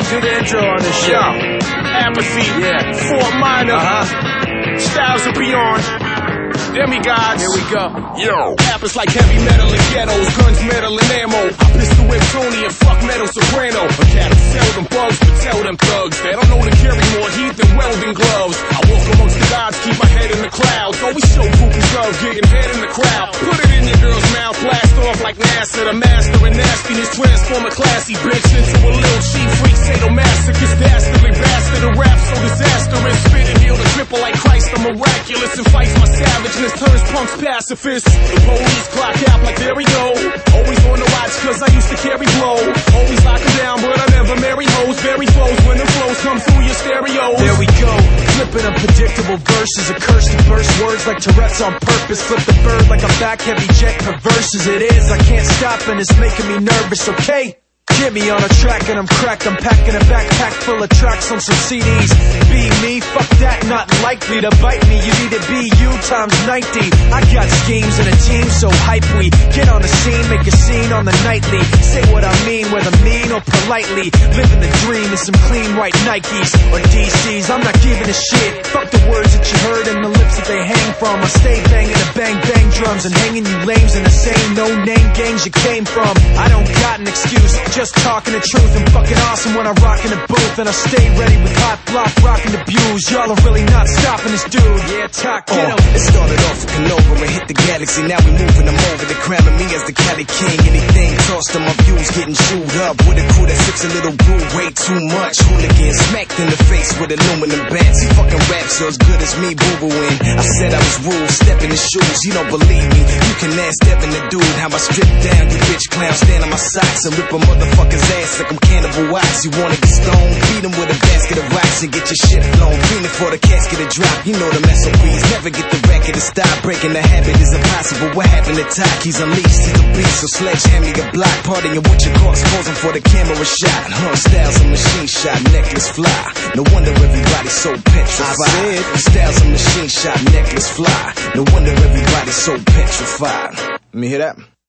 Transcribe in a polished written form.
Do the intro on this show. Apathy, Yeah. Fort Minor, Styles Styles of Beyond, Demigods. Here we go. Yo, rappers like heavy metal and ghettos, guns, metal, and ammo. I pistol whip Tony and fuck metal soprano. A cat sell them bugs, but tell them thugs they don't know to carry more heat than welding gloves. I walk amongst the gods, keep my head in the clouds. Always show groupies love, getting head in the crowd. Put it in your girl's mouth, blast off like NASA. The master of nastiness, transform a classy bitch into a little cheap freak, sadomasochist, dastardly bastard. A rap so disastrous, spit and heal the cripple like Christ. I'm miraculous and fights my savageness, turns punks pacifists. The police clock out like there we go. Always on the watch cause I used to carry blow. Always lock them down but I never marry hoes. Bury foes when the flows come through your stereo. There we go. Flipping unpredictable verses, a curse to burst words like Tourette's on purpose. Flip the bird like a back heavy jet, perverse as it is. I can't stop and it's making me nervous, okay? Get me on a track and I'm cracked. I'm packing a backpack full of tracks on some CDs. Be me, fuck that, not likely to bite me. You need to be you times 90. I got schemes and a team so hype we get on the scene, make a scene on the nightly. Say what I mean, whether mean or politely. Living the dream in some clean white Nikes or DCs. I'm not giving a shit. Fuck the words that you heard and the lips that they hang from. I stay banging the bang bang drums and hanging you lames in the same no name gangs you came from. I don't got an excuse, just talking the truth. I'm fucking awesome when I rock in the booth, and I stay ready with hot block rocking the views. Y'all are really not stopping this dude. Yeah, talk, get him. It started off with Canova and hit the galaxy. Now we moving them over. They're crowning me as the Cali King. Anything tossed on my views, getting chewed up with a crew that sips a little brew. Way too much. Hooligans smacked in the face with aluminum bats. He fucking raps so as good as me, boo-booing. I said I was rude, step in his shoes. You don't believe me? You can ask Devin the dude how I strip down. You bitch clown, stand on my socks and rip a motherfucker's ass like I'm Cannibal Wax. You wanna get stoned? Beat him with a basket of rocks and get your shit blown. Fiending for the casket to drop. You know the SOBs. Never get the record to stop. Breaking the habit is impossible. What happened to Talk? He's unleashed. He's a beast. So sledgehammer your block. Partying with your corpse. Posing for the camera shot. Styles a machine shot. Necklace fly. No wonder everybody's so petrified. Styles a machine shot. Necklace fly. No wonder everybody's so petrified. Let me hear that.